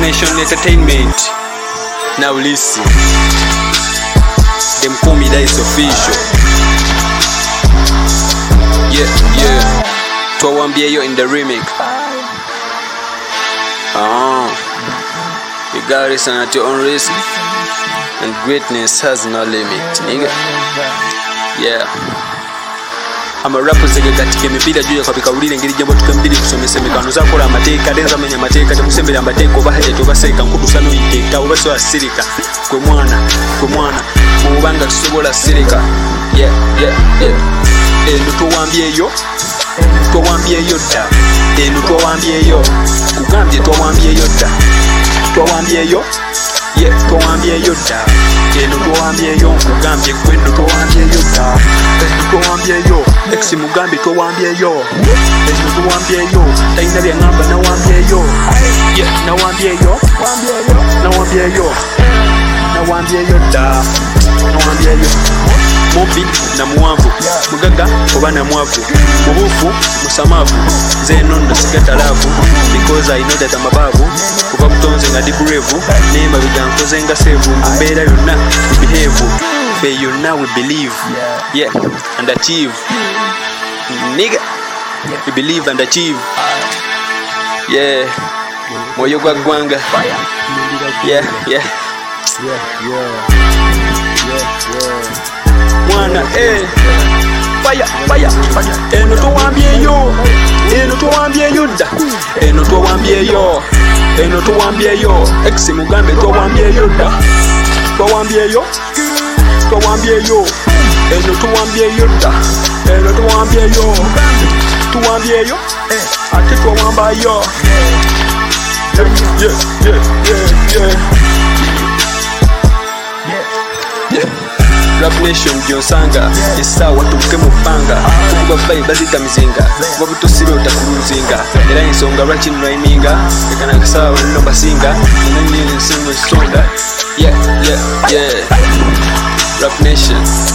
Nation Entertainment. Now listen. Them call me Dice Official. Yeah. Twawambie yo in the remix. You got this and at your own risk. And greatness has no limit, nigga. Yeah. I'm a rapper zege katika mipira juu ya kwa bikawulire ngiri jambo tukembiri kusomesa mikano za kola amateka denza menya amateka temusembera amateka obahaje tobaseka nkudusano yiteka obaso asirika kwe mwana mubanga tusobola sirika. Yeah. Twawambie yo da. Twawambie yo kugambye twawambie yo da. Twawambie yo. Yeah, twawambie yo da. Twawambie yo kugambye kwendo twawambie yo da. Twawambie yo ex mugambi twawambie yo. Twawambie yo taina bya ngamba nawambie yo. Yeah, nawambie yo da. Nawambie yo Mobi na muwanvu mugaga oba na mwavu mubufu musamavu zeno ndo sigata lavu because I know that I'm above kuba butonze nga di brave nemba bigankoze nga save mbera yonna behave be you now we believe and achieve nigga we believe and achieve moyo gwa gwanga yeah mwana fire twawambie yo da. Twawambie yo ex mugambe twawambie yo da. Twawambie yo twawambie yo da. Twawambie yo ate twawamba yo. Yeah. Rap Nation Jonsanga isawa tubuke mupanga kuvuga vibe bazita mizinga wabutusiro utakuruzinga era insonga lwaki nraiminga ekana kisawa nno basinga nini nsingo songa yeah Rap Nation.